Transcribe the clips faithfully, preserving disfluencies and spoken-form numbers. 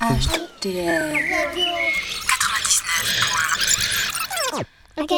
H D R quatre-vingt-dix-neuf. Ok.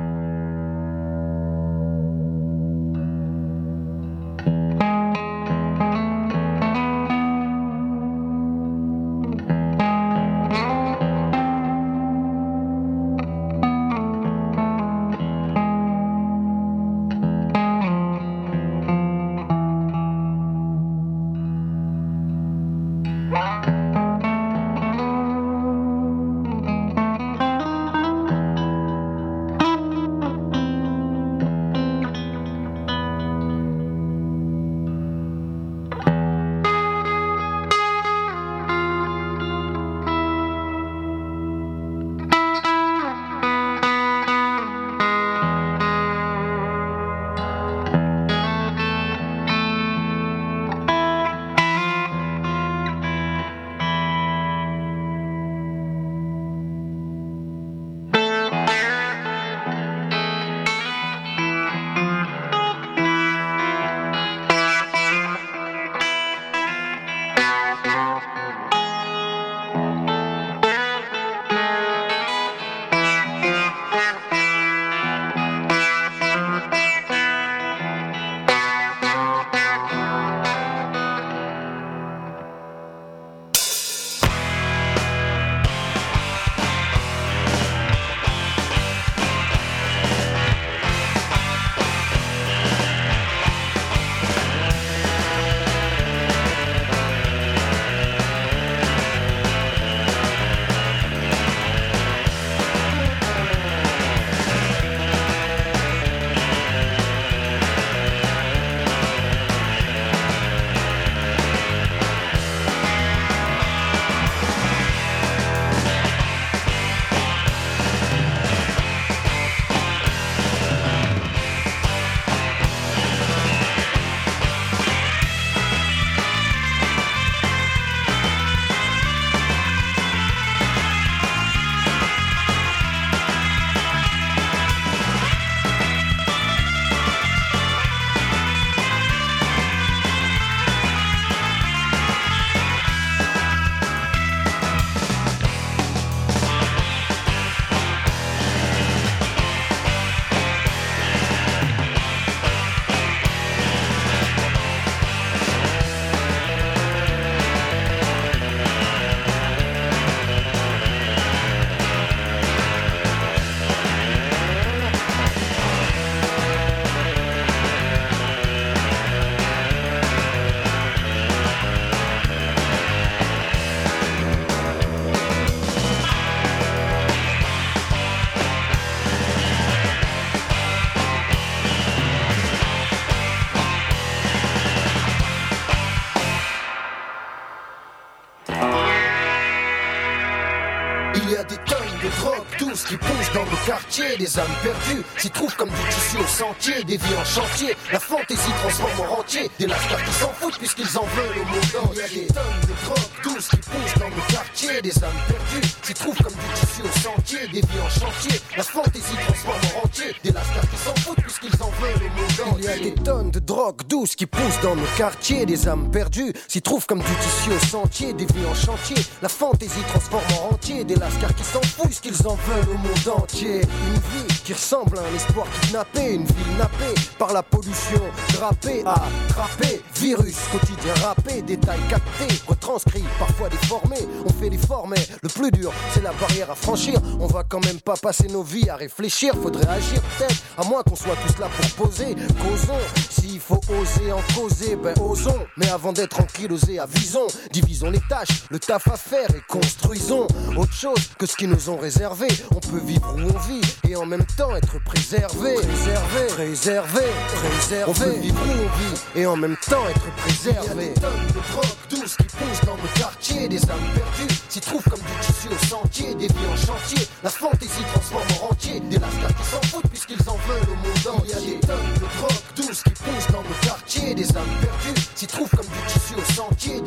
Des âmes perdues s'y trouvent comme du tissu au sentier, des vies en chantier. La fantaisie transforme en rentier des lascars qui s'en foutent puisqu'ils en veulent au monde entier. Il y a des tonnes de drogues douces qui poussent dans nos quartiers. Des âmes perdues s'y trouvent comme du tissu au sentier, des vies en chantier. La fantaisie transforme en rentier des lascars qui s'en foutent puisqu'ils en veulent au monde entier. Il y a des tonnes de drogues douces qui poussent dans nos quartiers. Des âmes perdues s'y trouvent comme du tissu au sentier, des vies en chantier. La fantaisie transforme en rentier des lascars qui s'en foutent puisqu'ils en veulent au monde entier. Une vie qui ressemble à un espoir kidnappé, une ville nappée par la pollution, drapée, attrapée, virus quotidien râpé, détails captés, retranscrits, parfois déformés. On fait l'effort mais le plus dur c'est la barrière à franchir. On va quand même pas passer nos vies à réfléchir, faudrait agir peut-être, à moins qu'on soit tous là pour poser. Causons, s'il faut oser en causer, ben osons. Mais avant d'être ankylosés, avisons, divisons les tâches, le taf à faire et construisons autre chose que ce qu'ils nous ont réservé. On peut vivre où on vit et en même temps être préservé, préservé, préservé, préservé. On peut vivre où on vit et en même temps être préservé. Il y a des tonnes de drogues douces qui poussent dans nos quartiers. Des âmes perdues s'y trouvent comme du tissu au sentier, des vies en chantier. La fantaisie transforme en rentier des lascars qui s'en foutent puisqu'ils en veulent au monde entier. Il y a des tonnes de drogues douces qui poussent dans nos quartiers. Des âmes perdues s'y trouvent comme du tissu au sentier, des vies en chantier.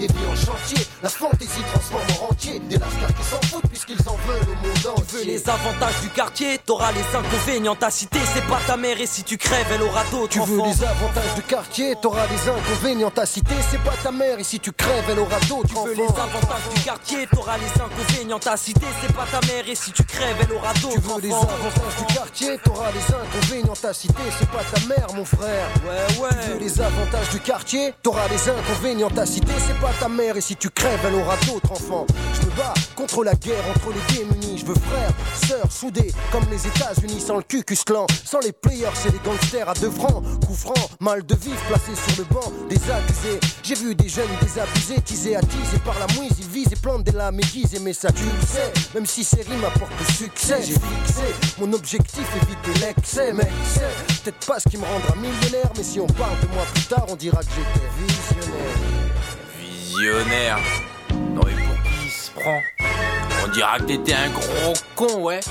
chantier. La fantaisie transforme en rentier des lascars qui s'en foutent puisqu'ils en veulent au monde entier. Tu veux les avantages du quartier, t'auras les inconvénients. Ta cité c'est pas ta mère et si tu crèves elle aura d'autres Tu enfants. veux les avantages du quartier, t'auras les inconvénients. Ta cité c'est pas ta mère et si tu crèves elle aura d'autres Tu enfants. veux les avantages du quartier, t'auras les inconvénients. Ta cité c'est pas ta mère et si tu crèves elle aura d'autres Tu veux enfants. les avantages du quartier, t'auras les inconvénients. Ta cité c'est pas ta mère mon frère. Ouais ouais. Tu veux les avantages du quartier, t'auras les inconvénients. Ta cité c'est pas ta mère et si tu crèves elle aura d'autres enfants. Je me bats contre la guerre, entre les démunis. Je veux frères, sœurs, soudés comme les États-Unis. Sans le Ku-Klux Klan, sans les players c'est les gangsters à deux francs. Coup franc, mal de vivre placé sur le banc des accusés. J'ai vu des jeunes désabusés, teasés, attisés par la mouise. Ils visent et plantent des lames aiguisées, mais ça tu le sais. Même si ces rimes apportent le succès, j'ai fixé mon objectif, éviter l'excès. Mec, c'est peut-être pas ce qui me rendra millionnaire, mais si on parle de moi plus tard, on dira que j'étais visionnaire. Visionnaire. Non mais pour qui il se prend? On dira que t'étais un gros con, ouais.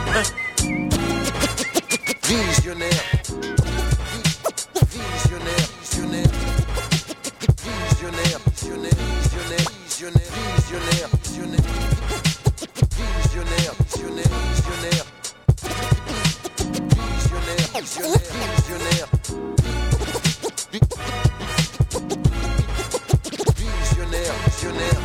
Visionnaire. Visionnaire, visionnaire. Visionnaire, visionnaire, visionnaire, visionnaire, visionnaire, visionnaire. Visionnaire, visionnaire, visionnaire. Visionnaire, visionnaire, visionnaire. Visionnaire, visionnaire.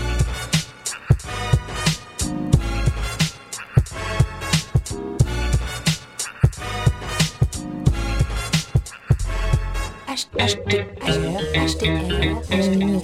Acheter ailleurs, acheter ailleurs, acheter mix.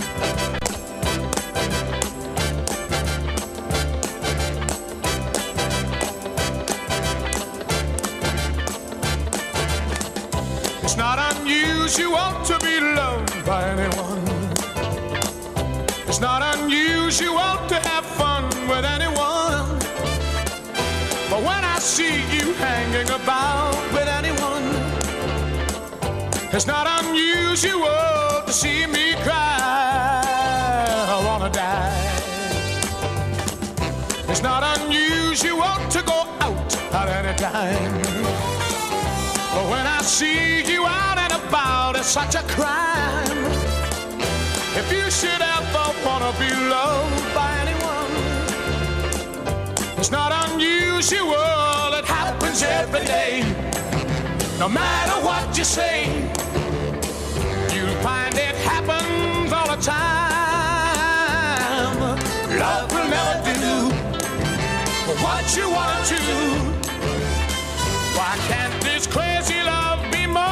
It's not unusual to be loved by anyone. It's not unusual to have fun with anyone. But when I see you hanging about with anyone, it's not unusual to see me cry. I wanna die. It's not unusual to go out at any time. But when I see you out and about, it's such a crime. If you should ever wanna be loved by anyone, it's not unusual, it happens every day. No matter what you say, you'll find it happens all the time. Love will never do what you want to. Why can't this crazy love be more?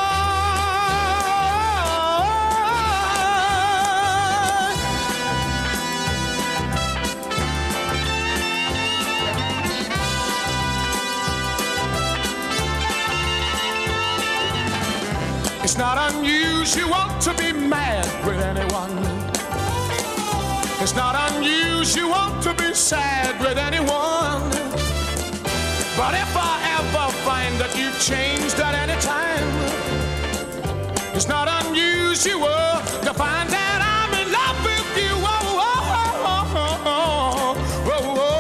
It's not unusual to be mad with anyone. It's not unusual to be sad with anyone. But if I ever find that you've changed at any time, it's not unusual to find that I'm in love with you. Oh, oh, oh, oh, oh, oh, oh, oh,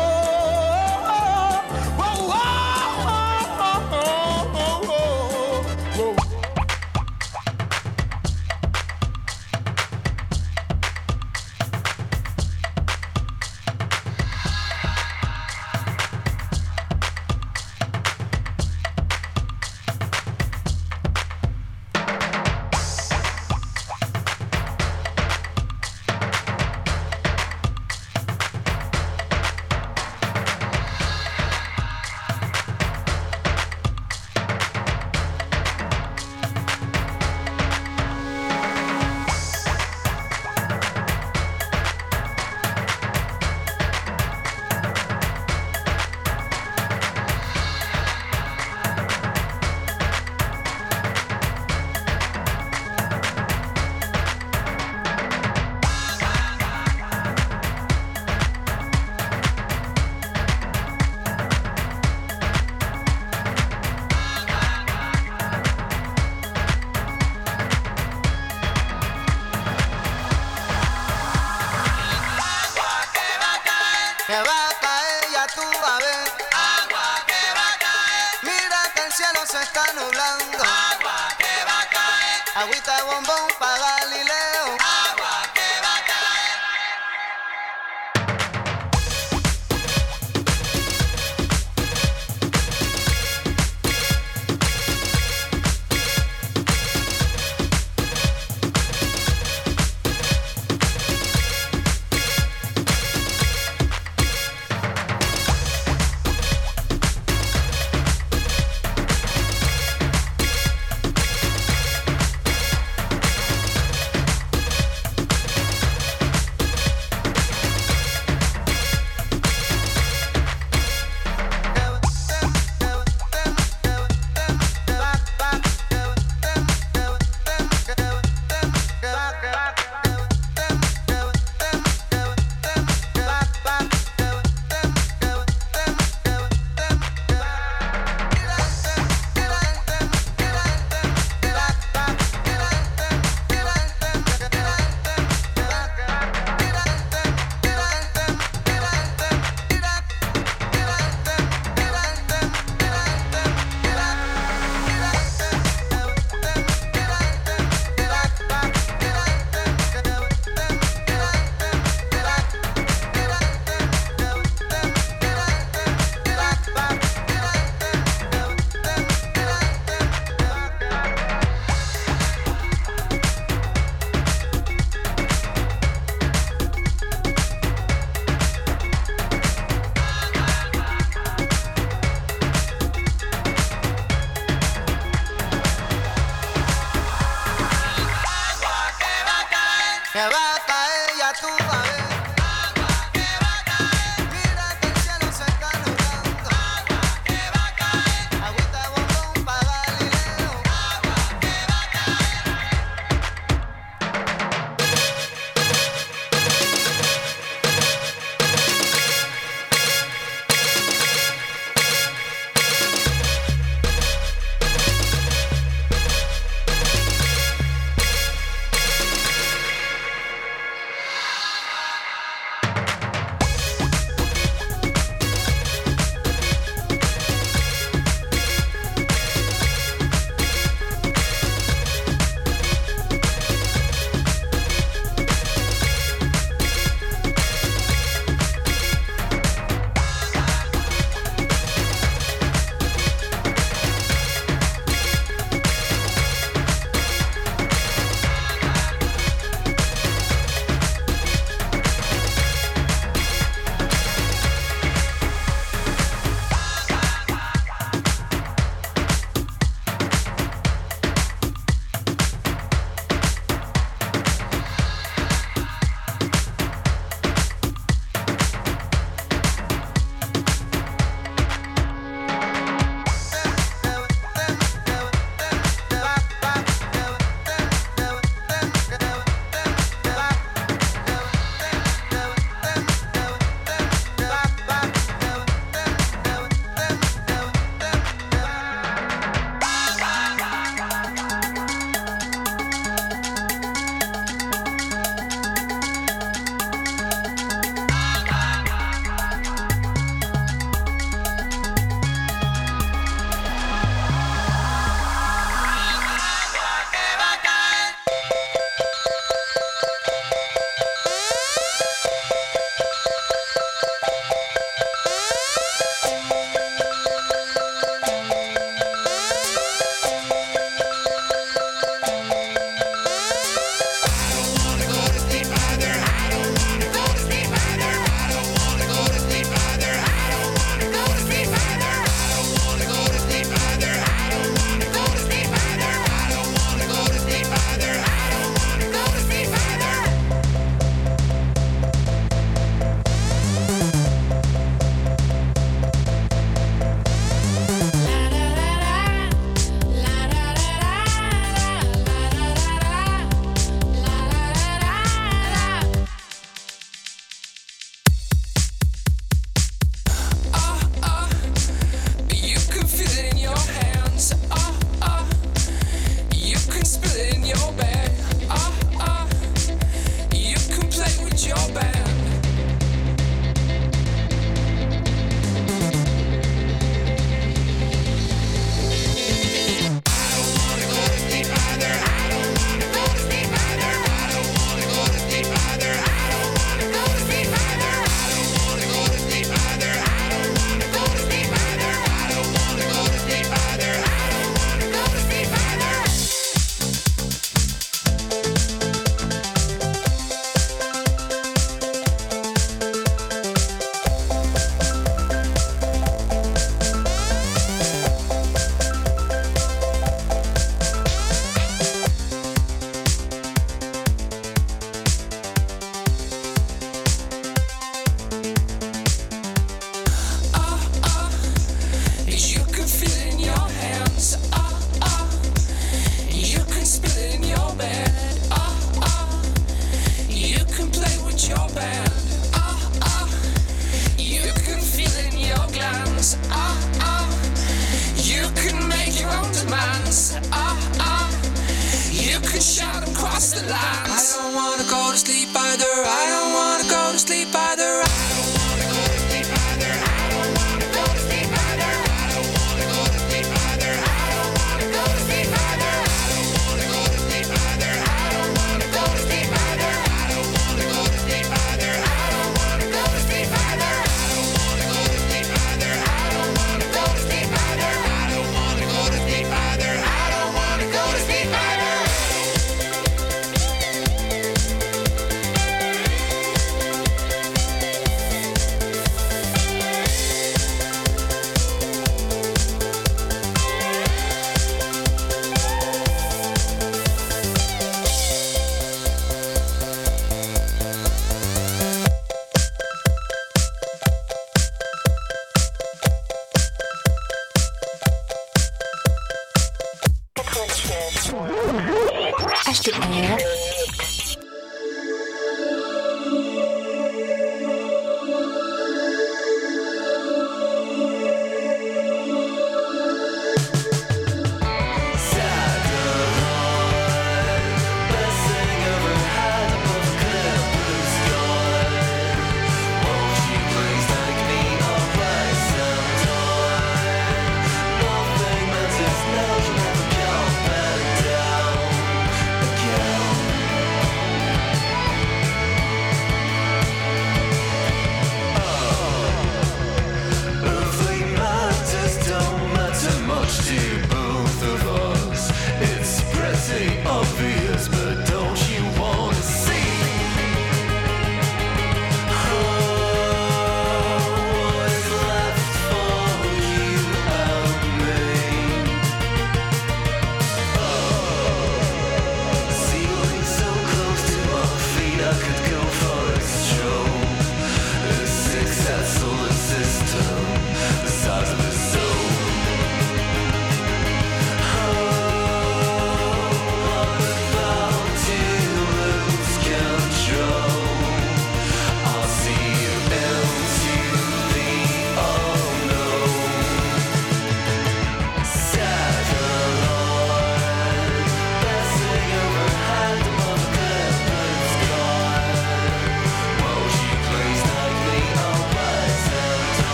Que va a caer, ya tú vas a ver. Agua que va a caer. Mira que el cielo se está nublando. Agua que va a caer. Agüita de bombón para Galileo. Agua que va a caer.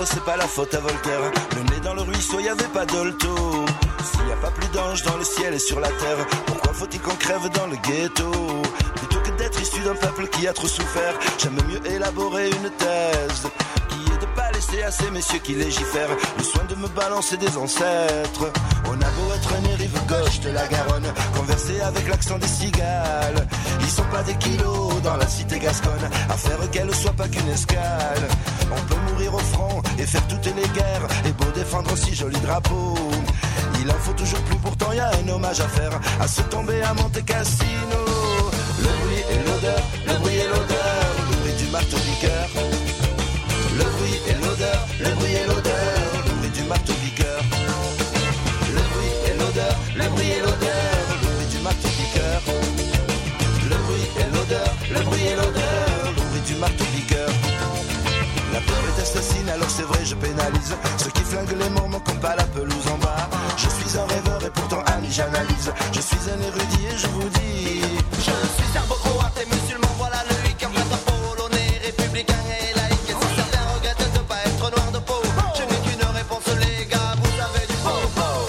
c'est pas la faute à Voltaire. Le nez dans le ruisseau, y avait pas d'olto. S'il y a pas plus d'anges dans le ciel et sur la terre, pourquoi faut-il qu'on crève dans le ghetto? Plutôt que d'être issu d'un peuple qui a trop souffert, j'aime mieux élaborer une thèse qui est de pas laisser à ces messieurs qui légifèrent le soin de me balancer des ancêtres. On a beau être né rive gauche de la Garonne, converser avec l'accent des cigales, ils sont pas des kilos dans la cité gasconne, à faire qu'elle soit pas qu'une escale. On peut mourir au front et faire toutes les guerres, et beau défendre un si joli drapeau, il en faut toujours plus, pourtant y a un hommage à faire à se tomber à Monte Cassino. Le bruit et l'odeur, le bruit et l'odeur, le bruit du marteau-piqueur. Le bruit et l'odeur, le bruit et l'odeur, le bruit du marteau-piqueur. Le bruit et l'odeur, le bruit et l'odeur, le bruit du marteau-piqueur. Le bruit et l'odeur, le bruit et l'odeur, le bruit du marteau-piqueur. La peur est assassine, alors c'est vrai je pénalise ceux qui flinguent les mormons comme pas la pelouse en bas. Je suis un rêveur et pourtant ami j'analyse. Je suis un érudit et je vous dis, je suis serbo-croate et musulman, voilà le hic. En fait polonais, républicain et laïque. Et si certains regrettent de pas être noir de peau, je n'ai qu'une réponse les gars, vous avez du faux faux.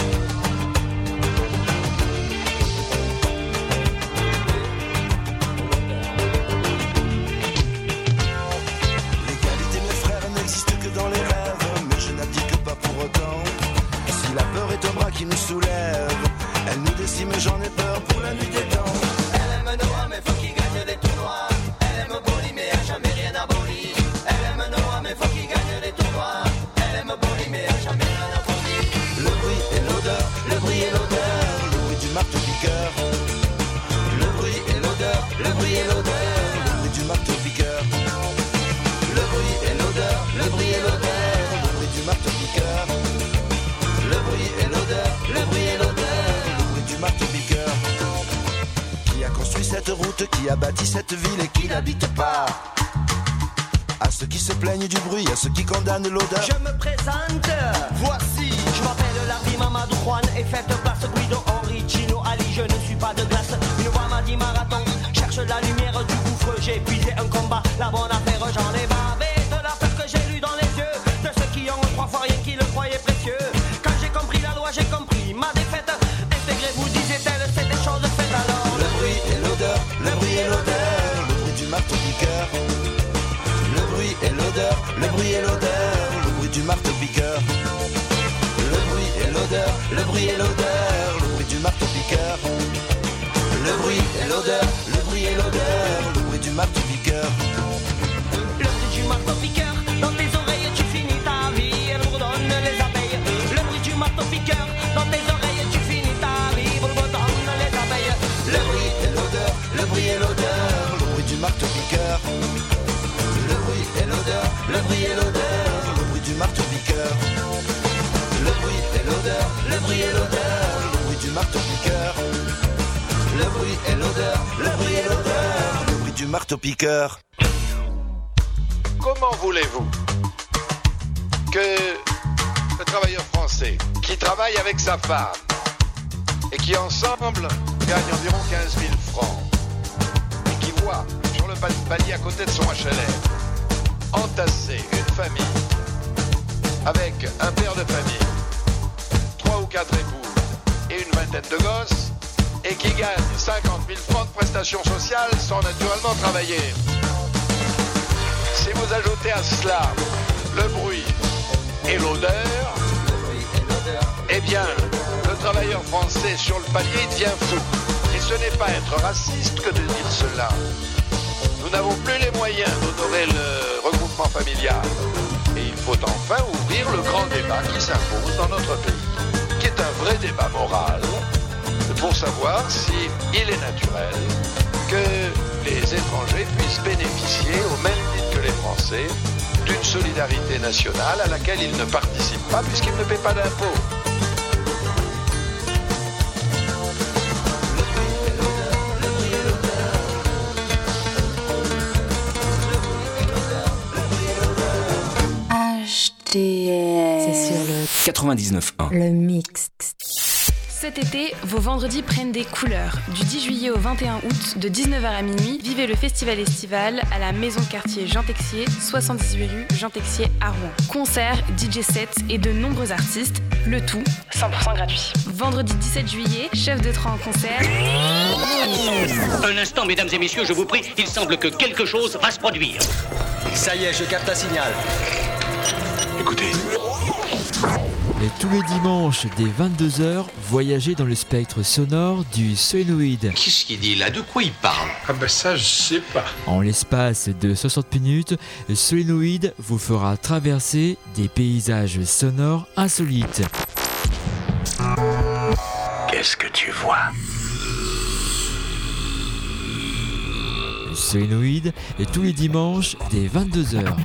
L'égalité mes frères n'existe que dans les rêves, mais je n'abdique pas pour autant. Si la peur est un bras qui nous soulève, elle nous décime, j'en ai peur pour la nuit des temps. Elle aime Noah mais faut qu'il gagne les tournois. Elle aime Boli mais a jamais rien aboli. Elle aime Noah mais faut qu'il gagne les tournois. Elle aime Boli mais a jamais rien aboli. Le bruit et l'odeur, le bruit et l'odeur, le bruit du marteau-piqueur. Le bruit et l'odeur, le bruit et l'odeur, le bruit du marteau-piqueur. Le bruit et l'odeur, le bruit et l'odeur, le bruit du marteau-piqueur. Le bruit et l'odeur, le bruit et l'odeur, le bruit du marteau-piqueur. Qui a construit cette route, qui a bâti cette ville et qui n'habite pas? À ceux qui se plaignent du bruit, à ceux qui condamnent l'odeur. Je me présente, voici. Je m'appelle Larry Mamadou Juan et faites place Guido Origino Ali. Je ne suis pas de glace, une voix m'a dit marathon. Cherche la lumière du gouffre, j'ai épuisé un combat. La bonne affaire, j'en ai bavé de la peur que j'ai lu dans les yeux de ceux qui ont trois fois rien qui le croyaient précieux. Quand j'ai compris la loi, j'ai compris ma défaite. Intégrez-vous, disait-elle, c'est des choses faites alors. Le bruit et l'odeur, le bruit et l'odeur, le bruit du marteau-piqueur. Le bruit et l'odeur, le bruit et l'odeur, le bruit du marteau-piqueur. Le bruit et l'odeur, le bruit et l'odeur, le bruit du marteau-piqueur. Le bruit et l'odeur, le bruit et l'odeur, le bruit du marteau-piqueur. Le bruit du marteau-piqueur, dans tes oreilles tu finis ta vie, elle bourdonne les abeilles. Le bruit du marteau-piqueur, dans tes oreilles tu finis ta vie, bourdonne les abeilles. Le bruit et l'odeur, le bruit et l'odeur, le bruit du marteau-piqueur. Le bruit et l'odeur, le bruit et l'odeur, le bruit du marteau-piqueur. Le bruit et l'odeur, le bruit et l'odeur, le bruit du marteau-piqueur. Le bruit et l'odeur, le bruit et l'odeur, le bruit du marteau-piqueur. Comment voulez-vous que le travailleur français qui travaille avec sa femme et qui ensemble gagne environ quinze mille francs et qui voit sur le palier à côté de son H L M entasser une famille avec un père de famille, trois ou quatre époux et une vingtaine de gosses et qui gagne cinquante mille francs de prestations sociales sans naturellement travailler. Si vous ajoutez à cela le bruit et l'odeur, eh bien, le travailleur français sur le palier devient fou. Et ce n'est pas être raciste que de dire cela. Nous n'avons plus les moyens d'honorer le regroupement familial. Et il faut enfin ouvrir le grand débat qui s'impose dans notre pays, qui est un vrai débat moral, pour savoir si il est naturel que les étrangers puissent bénéficier, au même titre que les Français, d'une solidarité nationale à laquelle ils ne participent pas puisqu'ils ne paient pas d'impôts. H T M. C'est sur le quatre-vingt-dix-neuf un. Le mix. Cet été, vos vendredis prennent des couleurs. Du dix juillet au vingt et un août, de dix-neuf heures à minuit, vivez le festival estival à la maison de quartier Jean Texier, soixante-dix-huit rue Jean Texier à Rouen. Concerts, D J sets et de nombreux artistes, le tout cent pour cent gratuit. Vendredi dix-sept juillet, chef de train en concert. Un instant, mesdames et messieurs, je vous prie, il semble que quelque chose va se produire. Ça y est, je capte un signal. Écoutez. Et tous les dimanches, dès vingt-deux heures, voyagez dans le spectre sonore du solénoïde. Qu'est-ce qu'il dit là? De quoi il parle? Ah ben ça, je sais pas. En l'espace de soixante minutes, le solénoïde vous fera traverser des paysages sonores insolites. Qu'est-ce que tu vois? Le solénoïde est tous les dimanches, dès vingt-deux heures.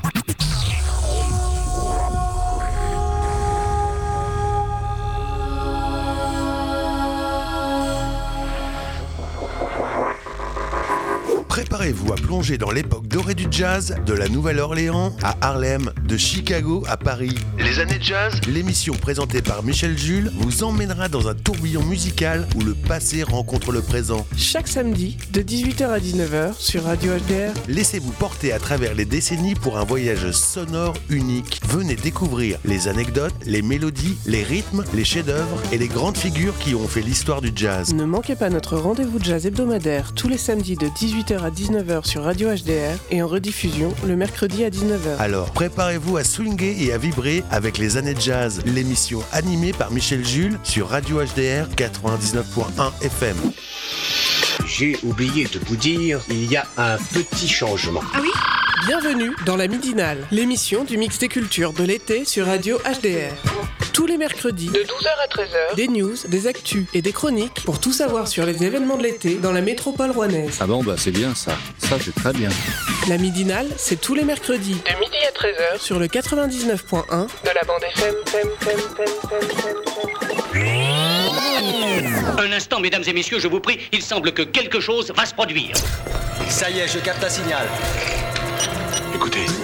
Préparez-vous à plonger dans l'époque dorée du jazz, de la Nouvelle-Orléans à Harlem, de Chicago à Paris. Les années jazz, l'émission présentée par Michel Jules, vous emmènera dans un tourbillon musical où le passé rencontre le présent. Chaque samedi, de dix-huit heures à dix-neuf heures, sur Radio H D R. Laissez-vous porter à travers les décennies pour un voyage sonore unique. Venez découvrir les anecdotes, les mélodies, les rythmes, les chefs-d'œuvre et les grandes figures qui ont fait l'histoire du jazz. Ne manquez pas notre rendez-vous jazz hebdomadaire tous les samedis de dix-huit heures à dix-neuf heures sur Radio H D R et en rediffusion le mercredi à dix-neuf heures. Alors préparez-vous à swinguer et à vibrer avec les années jazz, l'émission animée par Michel Jules sur Radio H D R quatre-vingt-dix-neuf point un F M. J'ai oublié de vous dire, il y a un petit changement. Ah oui? Bienvenue dans la Midinale, l'émission du mix des cultures de l'été sur Radio H D R. Tous les mercredis, de douze heures à treize heures, des news, des actus et des chroniques pour tout savoir sur les événements de l'été dans la métropole rouennaise. Ah bon, bah c'est bien ça. Ça, c'est très bien. La Midinale, c'est tous les mercredis, de midi à treize heures, sur le quatre-vingt-dix-neuf point un de la bande F M. F M, F M, F M, F M, F M. Un instant, mesdames et messieurs, je vous prie, il semble que quelque chose va se produire. Ça y est, je capte un signal. Écoutez.